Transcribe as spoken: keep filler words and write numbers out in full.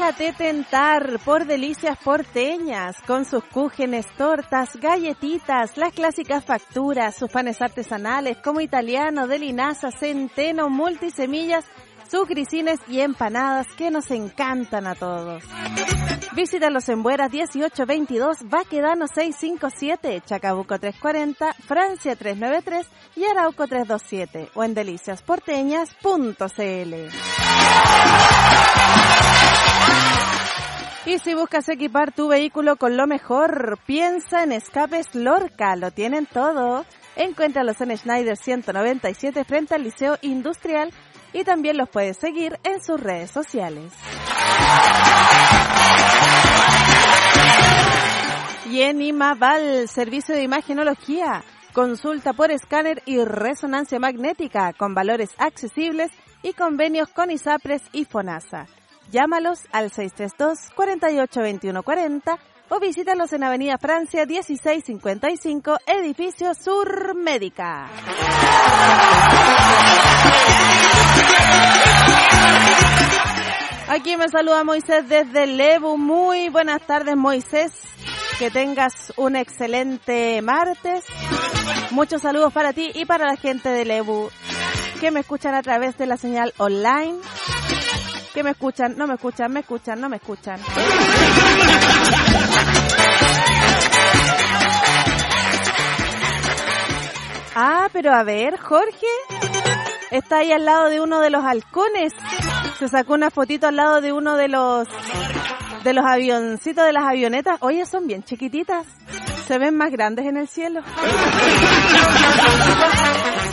Déjate tentar por Delicias Porteñas, con sus cúgenes, tortas, galletitas, las clásicas facturas, sus panes artesanales como italiano, de linaza, centeno, multisemillas, sus grisines y empanadas que nos encantan a todos. Visítalos en Bueras dieciocho veintidós, Baquedano seiscientos cincuenta y siete, Chacabuco trescientos cuarenta, Francia trescientos noventa y tres y Arauco trescientos veintisiete o en delicias porteñas punto c l. Y si buscas equipar tu vehículo con lo mejor, piensa en Escapes Lorca, lo tienen todo. Encuéntralos en Schneider ciento noventa y siete frente al Liceo Industrial y también los puedes seguir en sus redes sociales. Y en Imaval, servicio de imagenología, consulta por escáner y resonancia magnética con valores accesibles y convenios con ISAPRES y FONASA. Llámalos al seis tres dos, cuatro ocho dos uno cuatro cero o visítalos en Avenida Francia dieciséis cincuenta y cinco, Edificio Sur Médica. Aquí me saluda Moisés desde Lebu. Muy buenas tardes, Moisés. Que tengas un excelente martes. Muchos saludos para ti y para la gente de Lebu que me escuchan a través de la señal online. Que me escuchan, no me escuchan, me escuchan, no me escuchan. Ah, pero a ver, Jorge está ahí al lado de uno de los halcones. Se sacó una fotito al lado de uno de los de los avioncitos de las avionetas. Oye, son bien chiquititas. Se ven más grandes en el cielo.